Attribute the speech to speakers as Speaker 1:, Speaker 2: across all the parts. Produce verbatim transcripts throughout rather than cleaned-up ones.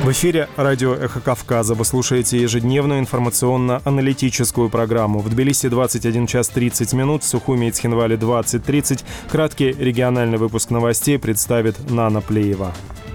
Speaker 1: В эфире радио «Эхо Кавказа». Вы слушаете ежедневную информационно-аналитическую программу. В Тбилиси двадцать один час тридцать минут, в Сухуми и Цхинвале двадцать тридцать. Краткий региональный выпуск новостей представит Нана Плеева.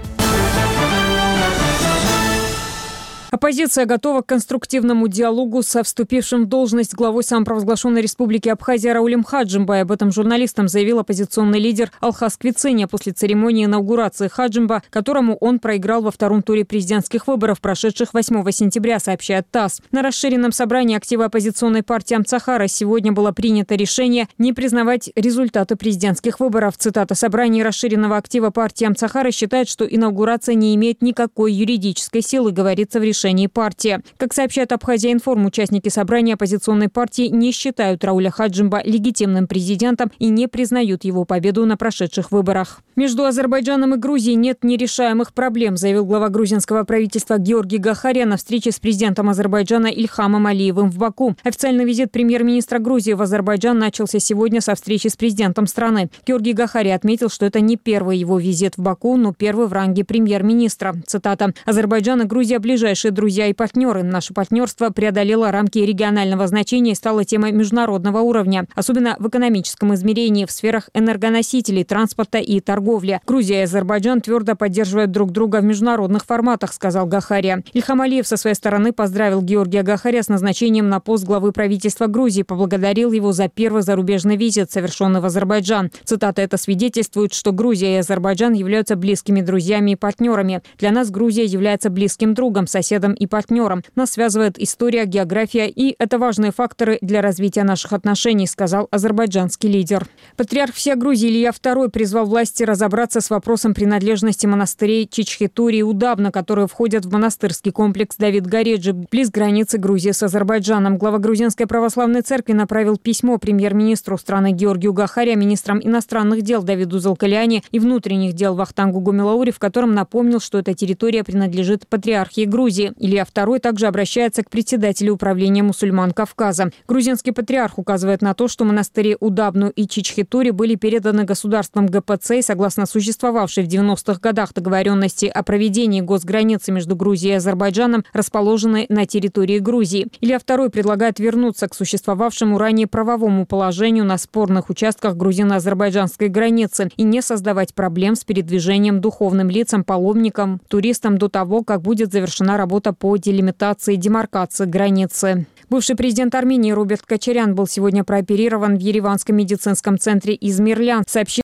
Speaker 2: Оппозиция готова к конструктивному диалогу со вступившим в должность главой самопровозглашенной республики Абхазия Раулем Хаджимбой. Об этом журналистам заявил оппозиционный лидер Алхас Квицения после церемонии инаугурации Хаджимба, которому он проиграл во втором туре президентских выборов, прошедших восьмого сентября, сообщает ТАСС. На расширенном собрании актива оппозиционной партии Амцахара сегодня было принято решение не признавать результаты президентских выборов. Цитата: «Собрание расширенного актива партии Амцахара считает, что инаугурация не имеет никакой юридической силы», говорится в решении партии. Как сообщает Абхазия Информ, участники собрания оппозиционной партии не считают Рауля Хаджимба легитимным президентом и не признают его победу на прошедших выборах. Между Азербайджаном и Грузией нет нерешаемых проблем, заявил глава грузинского правительства Георгий Гахарян на встрече с президентом Азербайджана Ильхамом Алиевым в Баку. Официальный визит премьер-министра Грузии в Азербайджан начался сегодня со встречи с президентом страны. Георгий Гахарян отметил, что это не первый его визит в Баку, но первый в ранге премьер-министра. Цитата: «Азербайджан и Грузия – ближайшие друзья и партнеры. Наше партнерство преодолело рамки регионального значения и стало темой международного уровня, особенно в экономическом измерении, в сферах энергоносителей, транспорта и торговли. Грузия и Азербайджан твердо поддерживают друг друга в международных форматах», сказал Гахарян. Ильхам Алиев со своей стороны поздравил Георгия Гахаряна с назначением на пост главы правительства Грузии, поблагодарил его за первый зарубежный визит, совершенный в Азербайджан. Цитата: «Это свидетельствует, что Грузия и Азербайджан являются близкими друзьями и партнерами. Для нас Грузия является близким другом, соседом и партнером. Нас связывает история, география, и это важные факторы для развития наших отношений», сказал азербайджанский лидер. Патриарх всея Грузии Илья второй призвал власти разобраться с вопросом принадлежности монастырей Чичхетури и Удавна, которые входят в монастырский комплекс Давид Гореджи, близ границы Грузии с Азербайджаном. Глава Грузинской православной церкви направил письмо премьер-министру страны Георгию Гахарян, министрам иностранных дел Давиду Залкаляне и внутренних дел Вахтангу Гумилаури, в котором напомнил, что эта территория принадлежит патриархии Грузии. Илья второй также обращается к председателю управления мусульман Кавказа. Грузинский патриарх указывает на то, что монастыри Удабну и Чичхетури были переданы государством ГПЦ и, согласно существовавшей в девяностых годах договоренности о проведении госграницы между Грузией и Азербайджаном, расположенной на территории Грузии. Илья второй предлагает вернуться к существовавшему ранее правовому положению на спорных участках грузино-азербайджанской границы и не создавать проблем с передвижением духовным лицам, паломникам, туристам до того, как будет завершена работа по делимитации и демаркации границы. Бывший президент Армении Роберт Кочарян был сегодня прооперирован в Ереванском медицинском центре Измирлян, сообщил